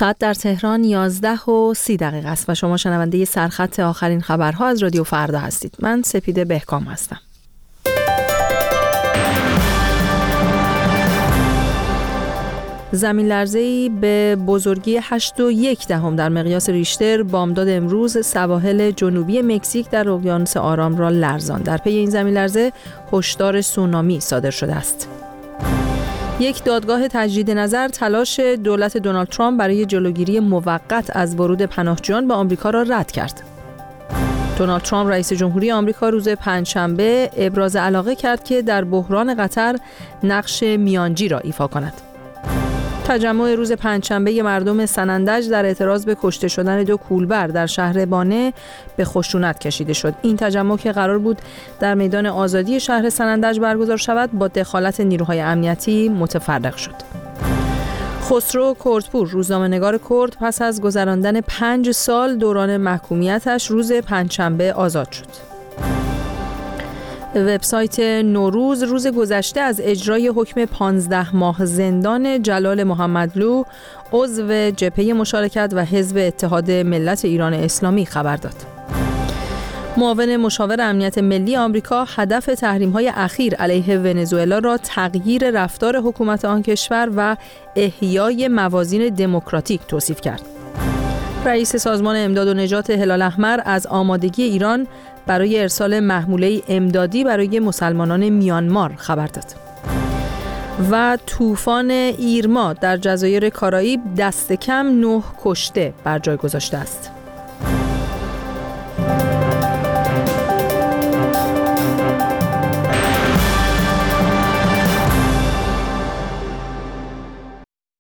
ساعت در تهران 11:30 است و شما شنونده سرخط آخرین خبرها از رادیو فردا هستید. من سپیده بهکام هستم. زمین لرزه‌ای به بزرگی 8.1 در مقیاس ریشتر بامداد امروز سواحل جنوبی مکزیک در اقیانوس آرام را لرزاند. در پی این زمین لرزه هشدار سونامی صادر شده است. یک دادگاه تجدید نظر تلاش دولت دونالد ترامپ برای جلوگیری موقت از ورود پناهجویان به آمریکا را رد کرد. دونالد ترامپ رئیس جمهوری آمریکا روز پنجشنبه ابراز علاقه کرد که در بحران قطر نقش میانجی را ایفا کند. تجمع روز پنجشنبه مردم سنندج در اعتراض به کشته شدن 2 کولبر در شهر بانه به خشونت کشیده شد. این تجمع که قرار بود در میدان آزادی شهر سنندج برگزار شود، با دخالت نیروهای امنیتی متفرق شد. خسرو کردپور، روزنامه‌نگار کرد، پس از گذراندن 5 سال دوران محکومیتش روز پنجشنبه آزاد شد. وبسایت نوروز روز گذشته از اجرای حکم 15 ماه زندان جلال محمدلو، عضو جبهه مشارکت و حزب اتحاد ملت ایران اسلامی خبر داد. معاون مشاور امنیت ملی آمریکا هدف تحریم‌های اخیر علیه ونزوئلا را تغییر رفتار حکومت آن کشور و احیای موازین دموکراتیک توصیف کرد. رئیس سازمان امداد و نجات هلال احمر از آمادگی ایران برای ارسال محموله امدادی برای مسلمانان میانمار خبر داد. و طوفان ایرما در جزایر کارائیب دست کم 9 کشته بر جای گذاشته است.